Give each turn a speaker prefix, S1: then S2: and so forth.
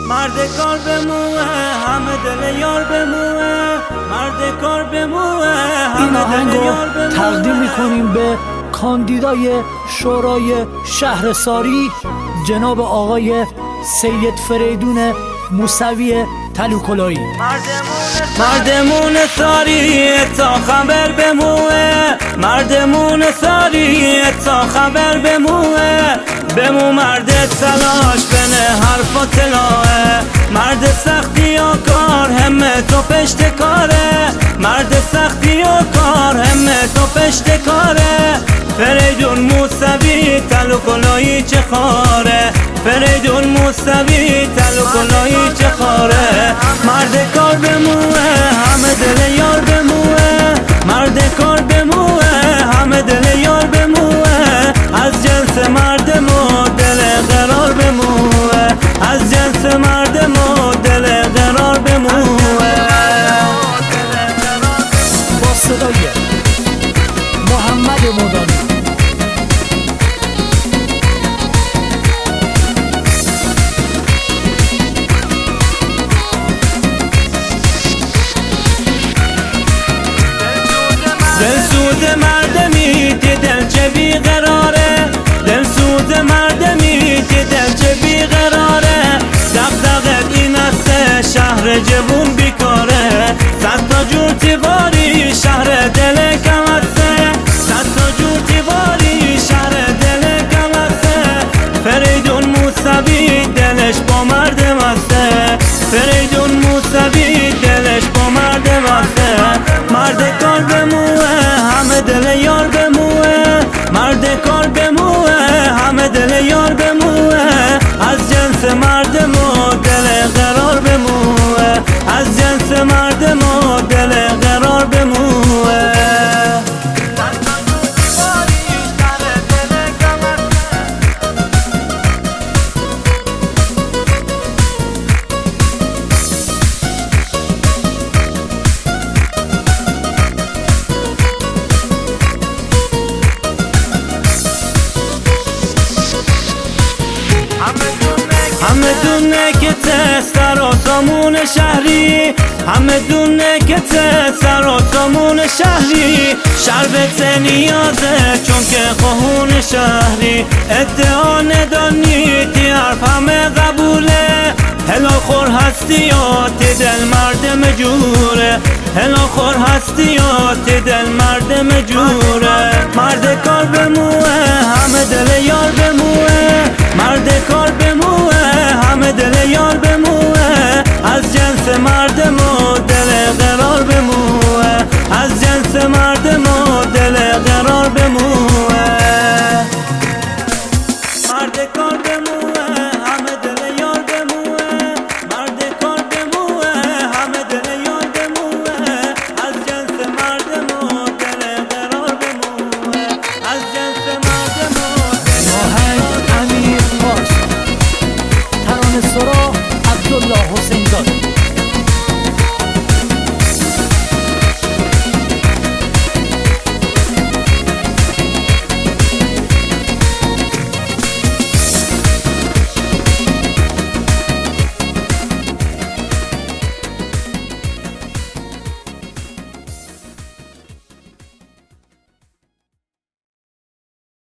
S1: مرد کار به موه همه دل یار به موه، مرد کار به موه
S2: این
S1: همه
S2: آهنگ
S1: دل
S2: رو
S1: یار به موه.
S2: تقدیم میکنیم به کاندیدای شورای شهرساری جناب آقای سید فریدون موسوی تلوکلایی.
S1: مردمون ساری تا خبر به موه، مردمون ساری تا خبر به موه، بمو مرد تلاش بنه حرف و تلاه، مرد سختی و کار همه تو پشت کاره، مرد سختی و کار همه تو پشت کاره. فریدون موسوی تلوکلایی چه خاره، فریدون موسوی تلوکلایی چه خاره. مرد کار به موه همه دل یار به موه، مرد کار به موه همه دل یار به موه، از جنس مرد مو دل قرار به موه، از جنس مرد مو دل قرار به موه.
S2: با صدای محمد مدانی
S1: دلسوز مردمی که دل چه بیقراره، دلسوز مردمی که دل چه بیقراره، دغدغه این است شهر جوون بیکاره، صد تا جور تیواری شهر دل کم است، صد تا جور تیواری شهر دل کم است. فریدون موسوی دلش با مردم است، فریدون موسوی دلش با مردم است. مرد کار به موه همه دل یار به موه، مرد کار به موه همه دل یار به موه، از جنس مرد مو دل قرار به موه، از جنس مرد مو دل قرار به موه. همه دونه که سر و سامون شهری، همه دونه که سر و سامون شهری، شربت نیازه چون که خون شهری، ادعا ندانی تی حرف همه قبوله، هلا خور هستیات دل مرد مجوره، هلا خور هستیات دل مرد مجوره. مرد کار به موه همه دل یار به موه، مرد کار